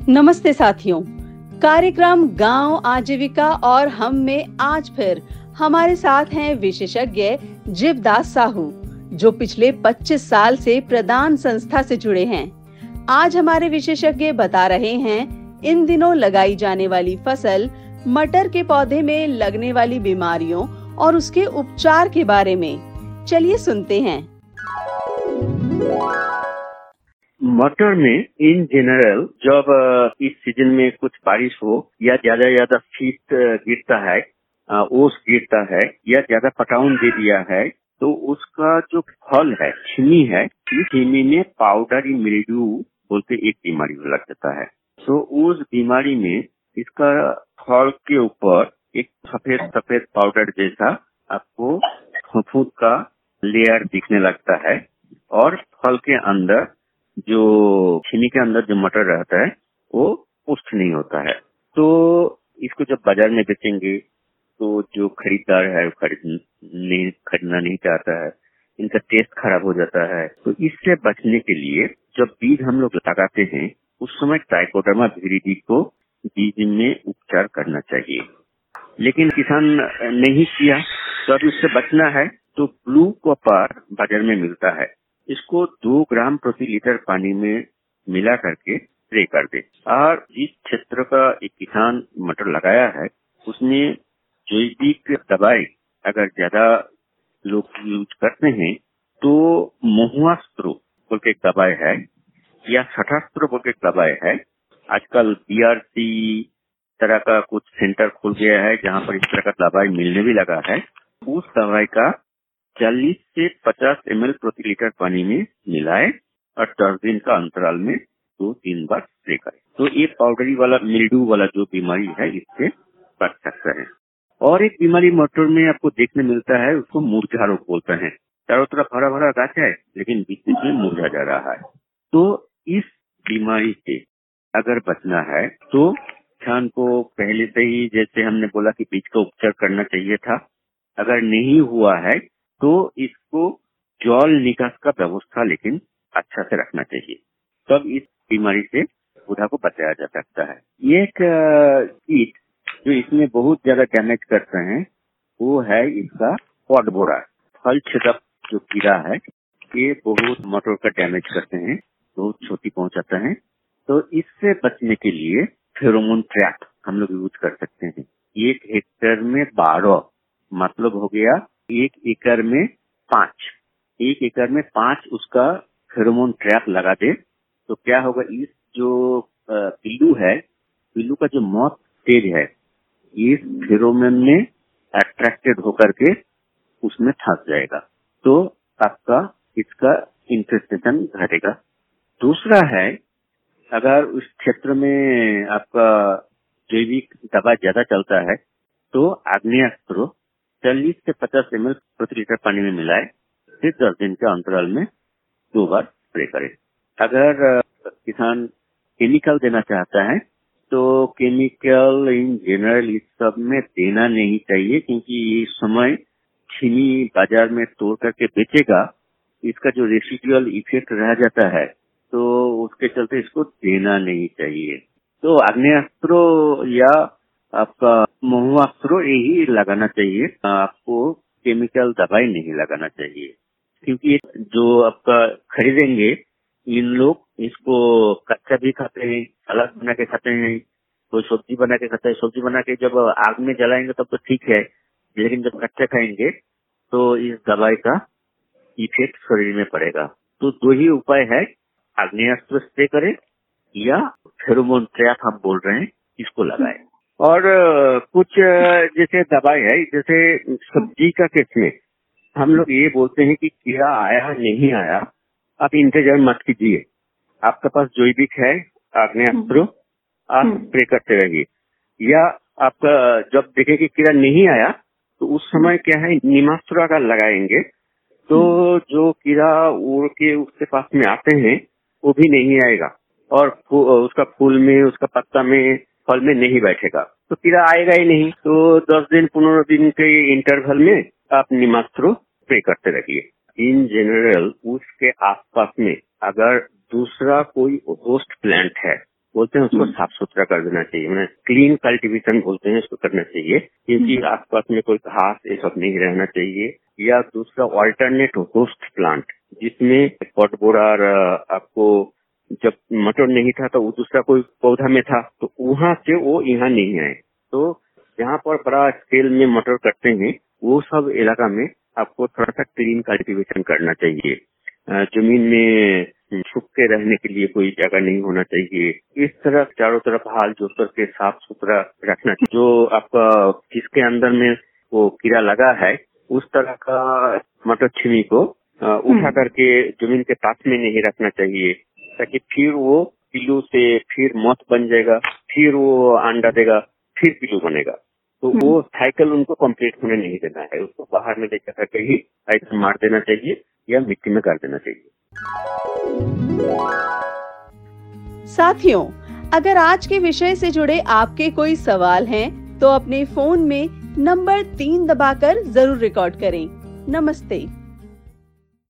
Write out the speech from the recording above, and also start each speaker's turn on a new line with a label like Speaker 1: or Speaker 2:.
Speaker 1: नमस्ते साथियों, कार्यक्रम गांव आजीविका और हम में आज फिर हमारे साथ हैं विशेषज्ञ जीवदास साहू, जो पिछले 25 साल से प्रदान संस्था से जुड़े हैं। आज हमारे विशेषज्ञ बता रहे हैं इन दिनों लगाई जाने वाली फसल मटर के पौधे में लगने वाली बीमारियों और उसके उपचार के बारे में। चलिए सुनते हैं।
Speaker 2: मटर में इन जनरल जब इस सीजन में कुछ बारिश हो या ज्यादा शीत गिरता है, ओस गिरता है या ज्यादा पटाउन दे दिया है, तो उसका जो फल है, छिमी है, इस छिमी में पाउडरी मिल्ड्यू बोलते एक बीमारी लग जाता है। तो उस बीमारी में इसका फल के ऊपर एक सफेद पाउडर जैसा आपको फफूंद का लेयर दिखने लगता है और फल के अंदर जो छिमी के अंदर जो मटर रहता है वो पुष्ट नहीं होता है। तो इसको जब बाजार में बेचेंगे तो जो खरीदार है वो खरीदना नहीं चाहता है, इनका टेस्ट खराब हो जाता है। तो इससे बचने के लिए जब बीज हम लोग लगाते हैं उस समय ट्राइकोडर्मा विरिडी को बीज में उपचार करना चाहिए, लेकिन किसान नहीं किया। तो अब इससे बचना है तो ब्लू कॉपर बाजार में मिलता है, इसको 2 ग्राम प्रति लीटर पानी में मिला करके स्प्रे कर दे। और जिस क्षेत्र का एक किसान मटर लगाया है उसमें जैविक दवाई अगर ज्यादा लोग यूज करते हैं तो महुआस्त्र बोल के एक दवाई है या छठास्त्र बोल के एक दवाई है। आजकल बीआरसी तरह का कुछ सेंटर खुल गया है जहाँ पर इस तरह का दवाई मिलने भी लगा है। उस दवाई का 40 से 50 ml प्रति लीटर पानी में मिलाए और 10 दिन का अंतराल में 2-3 बार स्प्रे करें। तो ये पाउडरी वाला मिल्ड्यू वाला जो बीमारी है इससे बच सकता है। और एक बीमारी मटर में आपको देखने मिलता है, उसको मुरझा रोग बोलते हैं। चारों तरफ हरा भरा गाछ है लेकिन बीच में मुरझा जा रहा है। तो इस बीमारी से अगर बचना है तो किसान को पहले से ही, जैसे हमने बोला कि बीज का उपचार करना चाहिए था, अगर नहीं हुआ है तो इसको जल निकास का व्यवस्था लेकिन अच्छा से रखना चाहिए, तब इस बीमारी से पौधा को बचाया जा सकता है। ये एक कीट जो इसमें बहुत ज्यादा डैमेज करते हैं वो है इसका पॉड बोरा, फल छेदक जो कीड़ा है। ये बहुत मटर का डैमेज करते हैं, बहुत क्षति पहुंचाता है। तो इससे बचने के लिए फेरोमोन ट्रैप हम लोग यूज कर सकते हैं। 1 हेक्टेयर में 12 मतलब हो गया 1 एकड़ में 5। 1 एकड़ में 5 उसका फेरोमोन ट्रैप लगा दे तो क्या होगा, इस जो पिल्लू है, पिल्लू का जो मौत स्टेज है, इस फेरोमोन में अट्रैक्टेड होकर के उसमें फंस जाएगा, तो आपका इसका इन्फेस्टेशन घटेगा। दूसरा है, अगर उस क्षेत्र में आपका जैविक दवा ज्यादा चलता है तो आग्नेयास्त्र 40 से 50 ml प्रति लीटर पानी में मिलाए, फिर 10 दिन के अंतराल में 2 बार स्प्रे करें। अगर किसान केमिकल देना चाहता है तो केमिकल इन जनरल इस सब में देना नहीं चाहिए, क्योंकि इस समय छिमी बाजार में तोड़ करके बेचेगा, इसका जो रेसिडुअल इफेक्ट रह जाता है तो उसके चलते इसको देना नहीं चाहिए। तो आग्नेयास्त्र या आपका महुआस्त्र यही लगाना चाहिए, आपको केमिकल दवाई नहीं लगाना चाहिए। क्योंकि जो आपका खरीदेंगे इन लोग इसको कच्चा भी खाते हैं, सलाद बना के खाते हैं, कोई सब्जी बना के खाता है। सब्जी बना के जब आग में जलाएंगे तब तो ठीक है, लेकिन जब कच्चा खाएंगे तो इस दवाई का इफेक्ट शरीर में पड़ेगा। तो 2 ही उपाय है, आग्नेयास्त्र स्प्रे करें या फेरोमोन ट्रैप हम बोल रहे हैं इसको लगाएं। और कुछ जैसे दवाई है, जैसे सब्जी का केस में हम लोग ये बोलते हैं कि कीड़ा आया नहीं आया आप इंतजार मत कीजिए, आपके पास जैविक है आग्नेयास्त्र, आप स्प्रे करते रहिए। या आपका जब देखें कि कीड़ा नहीं आया तो उस समय क्या है, नीमास्त्र अगर लगाएंगे तो जो कीड़ा उड़ के उसके पास में आते हैं वो भी नहीं आएगा और उसका फूल में, उसका पत्ता में, फल में नहीं बैठेगा, तो कीड़ा आएगा ही नहीं। तो 10 दिन 15 दिन के इंटरवल में आप नीमास्त्र स्प्रे करते रहिए। इन जनरल उसके आसपास में अगर दूसरा कोई होस्ट प्लांट है बोलते हैं उसको साफ सुथरा कर देना चाहिए, मैंने क्लीन कल्टीवेशन बोलते हैं, इसको करना चाहिए, क्योंकि आसपास में कोई घास ये सब नहीं रहना चाहिए। या दूसरा ऑल्टरनेट होस्ट प्लांट, जिसमें पटबोरार आपको जब मटर नहीं था तो वो दूसरा कोई पौधा में था, तो वहां से वो यहाँ नहीं आए। तो जहाँ पर बड़ा स्केल में मटर करते हैं वो सब इलाका में आपको थोड़ा सा क्लीन कल्टीवेशन करना चाहिए। जमीन में छुप के रहने के लिए कोई जगह नहीं होना चाहिए। इस तरह चारों तरफ हाल जोत करके साफ सुथरा रखना चाहिए। जो आपका जिसके अंदर में वो कीड़ा लगा है उस तरह का मटर छिमी को उठा करके जमीन के पास में नहीं रखना चाहिए, ताकि फिर वो पिल्लू से फिर मौत बन जाएगा, फिर वो अंडा देगा, फिर पिल्लू बनेगा। तो वो साइकिल उनको कंप्लीट होने नहीं देना है, उसको बाहर में लेकर करके ही ऐसा मार देना चाहिए या मिट्टी में गाड़ देना चाहिए।
Speaker 1: साथियों, अगर आज के विषय से जुड़े आपके कोई सवाल हैं, तो अपने फोन में नंबर 3 दबाकर जरूर रिकॉर्ड करें। नमस्ते।